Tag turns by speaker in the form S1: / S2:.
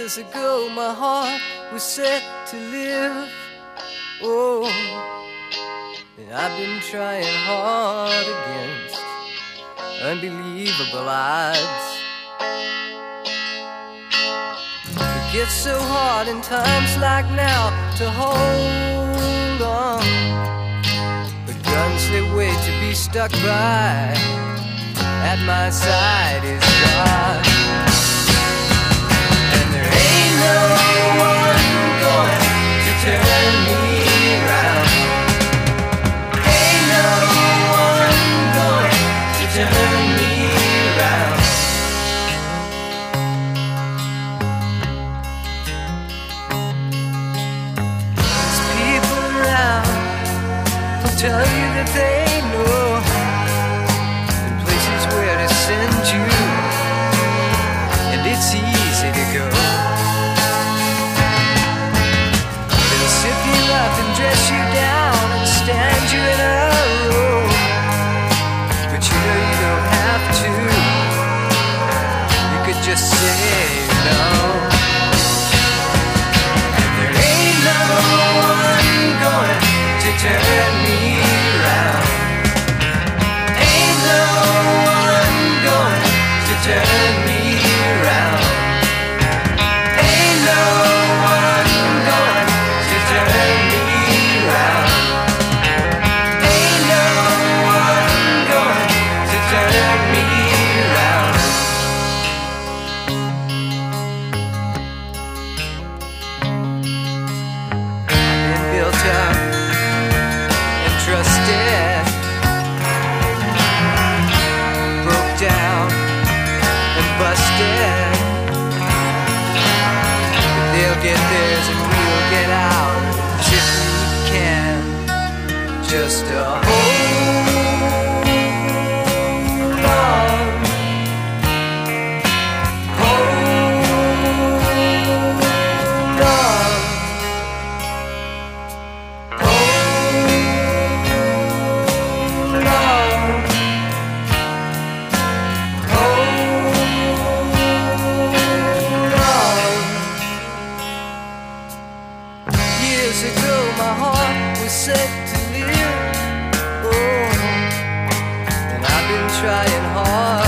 S1: Years ago my heart was set to live. Oh, and I've been trying hard against unbelievable odds. It gets so hard in times like now to hold on, but guns they wait to be stuck by. At my side is God, and there ain't no one going to turn me around. Ain't no one going to turn me around. There's people around who tell you that they know where to send you, and it's easy to go. They'll sip you up and dress you down and stand you in a row, but you know you don't have to. You could just say no. And there ain't no one going to turn me around. Ain't no turn me around. Ain't no one going to turn me around. Ain't no one going to turn me around. I've been built up and trusted, broke down, busted, but they'll get theirs and we'll get ours if we can. Just hold on, hold on, hold on. Years ago my heart was set to live. Oh, and I've been trying hard